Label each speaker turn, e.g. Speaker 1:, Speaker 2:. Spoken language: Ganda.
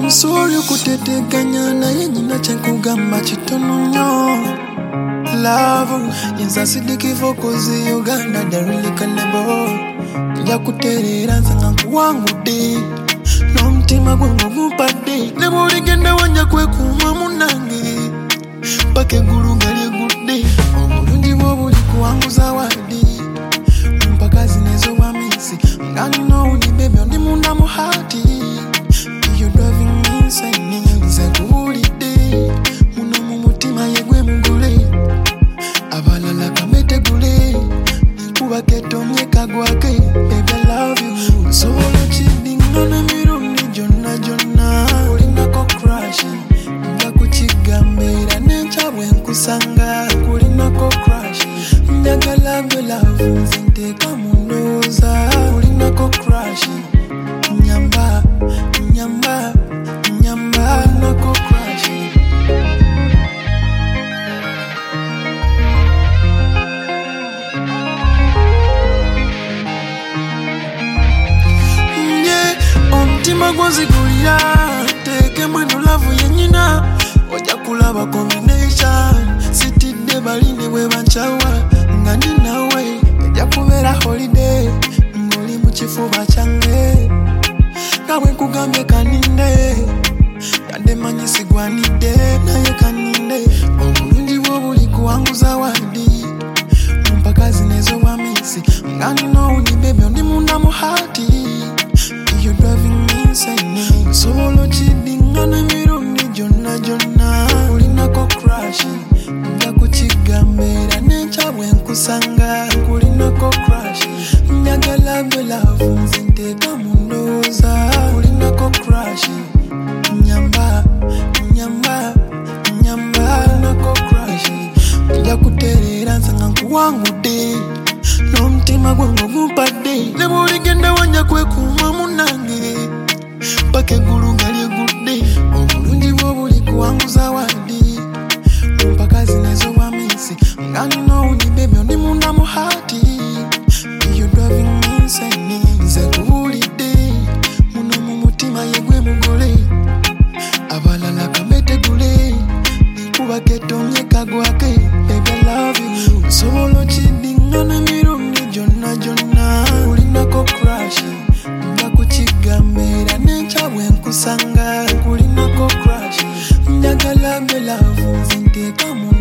Speaker 1: Sorry kuteteganya na yenye na chenkugamba chitono nyo. Love yenza sidiki fokozi Uganda darili kanebo. Ya kuterera zanga kuwangu de. No mtima gwangu mupade. Nebo ligenda wanja kwe kuma munange. Pake guru gali gude. Omulundi wobuli kuwangu zawadi. Mpaka zinezo wa misi. Ngani no uni baby ondi muna muhati. You're driving me insane. Nze kuhulide. Muno mumutima yegwe mugule. Abalala kamete gule. Kuba ketonye kagwake. Baby I love you. Solo chidi ngone miruni jonna jonna. Kulinako crush. Nga kuchigambira nenchabwe nkusanga. Kulinako crush. Njagala gwe love nzinteka mundoza. Kulinako crush. Nyamba, nyamba, nyamba nako crush. Omtima gwozigulira teke mweno lavu yenyina oja kulaba combination sitidde baline bwe banchawa nga ndi nawe ejja kubeera holiday ng'oli mu kifuba kyange nawe nkugambye kaninde yadde manyi sigwanidde naye kaninde obulungi bw'obuli kuwanguza wadi mpaka zinezo wa misi nga nino uni baby ondi munda muhati. You're driving me insane. Solo chidinga na miruni jonna jonna. Kulinako crush. Nga kuchigambira nenchabwe nkusanga. Kulinako crush. Njagala gwe love nzinteka mundoza. Kulinako crush. Nyamba, nyamba, nyamba nako crush. Nja kuterera nsanga nkuwangude. No mtima gwangu mupade. Nebo ligenda wanja kwe kuma munange. Pake gulu gali gude. Obulungi bw'obuli kuwanguza wadi. Mpaka zinezo wa misi. Ngani no uni baby ondi munda muhati. You're driving me insane. Nze kuhulide. Muno mumutima yegwe mugole. Abalala kamete gule. Kuba ketonye kagwake. Baby I love you. Solo chidinga na miruni jonna jonna. Kulinako crush. Nga kuchigambira nenchabwe nkusanga. Kulinako crush. Njagala gwe love nzinteka mu